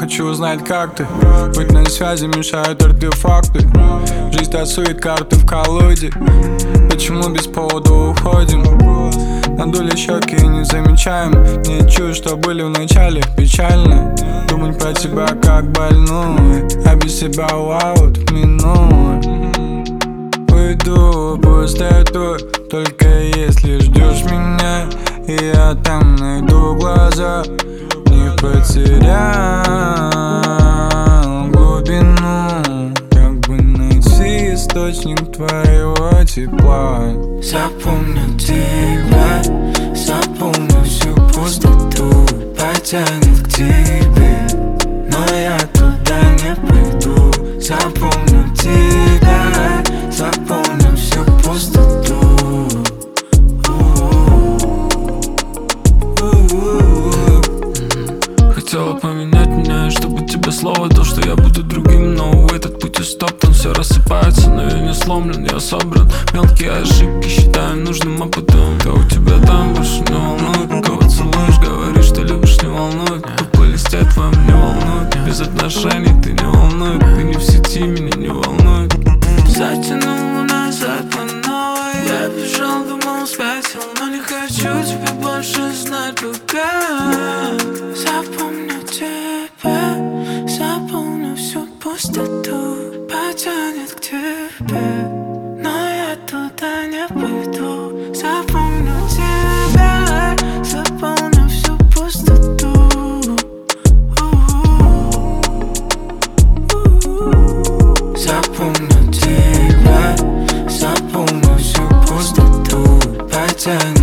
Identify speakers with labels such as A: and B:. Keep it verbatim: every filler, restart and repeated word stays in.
A: хочу узнать, как ты. Быть на связи мешают артефакты. Жизнь тасует карты в колоде. Почему без повода уходим? Надули щеки и не замечаем. Не чую, что были в начале. Печально думать про тебя как больной, а без себя вау, минут. Уйду в пустоту, только если ждешь меня, и я там найду глаза. Не потерял глубину, как бы найти источник твоего тепла.
B: Запомню тебя, запомню всю пустоту, потянет к тебе, но я туда не пойду. Запомню тебя, запомню всю пустоту.
C: Хотела поменять меня, чтобы тебе слово то, что я буду другим, но этот путь истоптан, все рассыпается, но я не сломлен, я собран. Мелкие ошибки считаю нужным опытом. Кто у тебя там больше не волнует? Кого целуешь, говоришь, что любишь, не волнует. Тупо листья твоим не волнует. Без отношений ты не волнует. Ты не в сети, меня не волнует.
B: Затянула назад по новой. Я бежал, думал, спятил, но не хочу тебя больше знать пока. Запомню тебя, запомню всю пустоту, потянет к тебе, но я туда не пойду. Запомню тебя, запомню всю пустоту. Запомню тебя, запомню всю пустоту, потянет